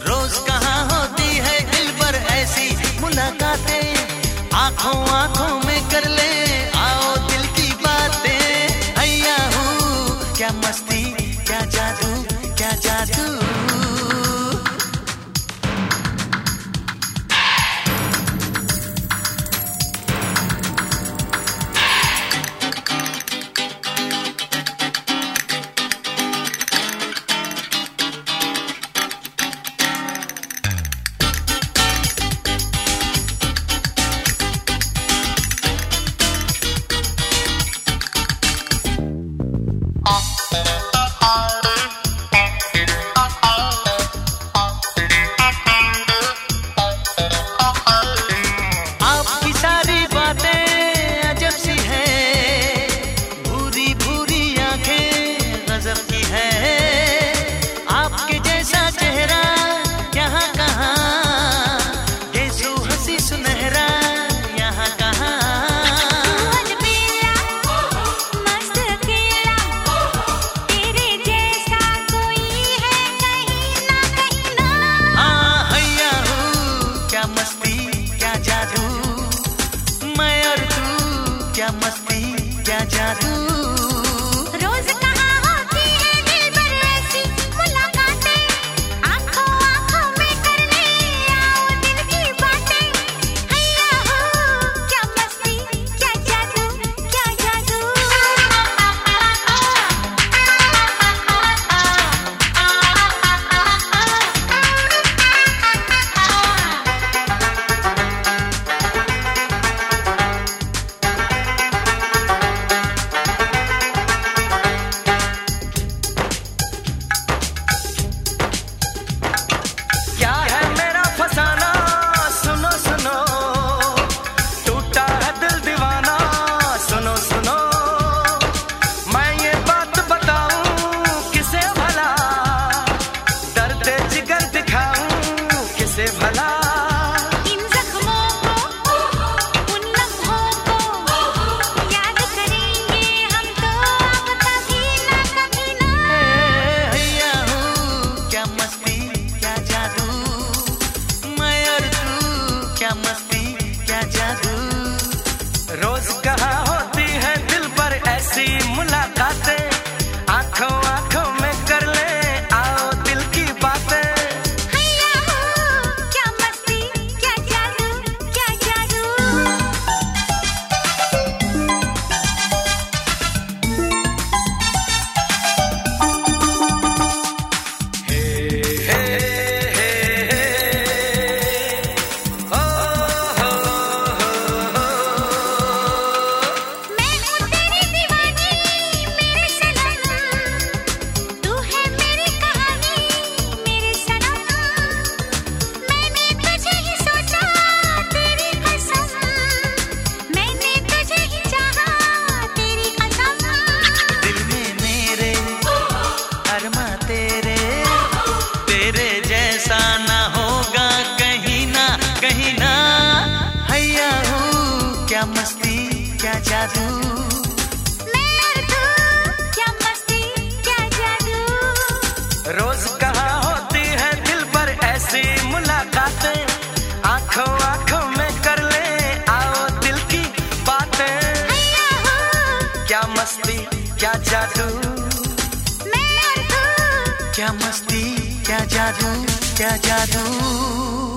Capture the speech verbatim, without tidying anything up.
रोज कहाँ होती है दिल पर ऐसी मुलाकातें, आंखों आंखों में कर ले आओ दिल की बातें। हैया हूँ क्या मस्ती क्या जादू क्या जादू। क्या मस्ती क्या जादू। रोज कहाँ होती है दिल पर ऐसी मुलाकातें, आंखों आंखों में कर ले आओ दिल की बातें। हैया हो क्या मस्ती क्या जादू क्या जादू। रोज कहाँ होती है दिल पर ऐसी मुलाकातें, आंखों आंखों में कर ले आओ दिल की बातें। हैया हो क्या मस्ती क्या जादू क्या जादू। क्या मस्ती क्या जादू। मैं और तू क्या मस्ती क्या जादू। रोज कहाँ होती है दिल पर ऐसी मुलाकातें, आंखों आंखों में कर ले आओ दिल की बातें। हैया हो क्या मस्ती क्या जादू। मैं और तू क्या मस्ती क्या जादू क्या जादू।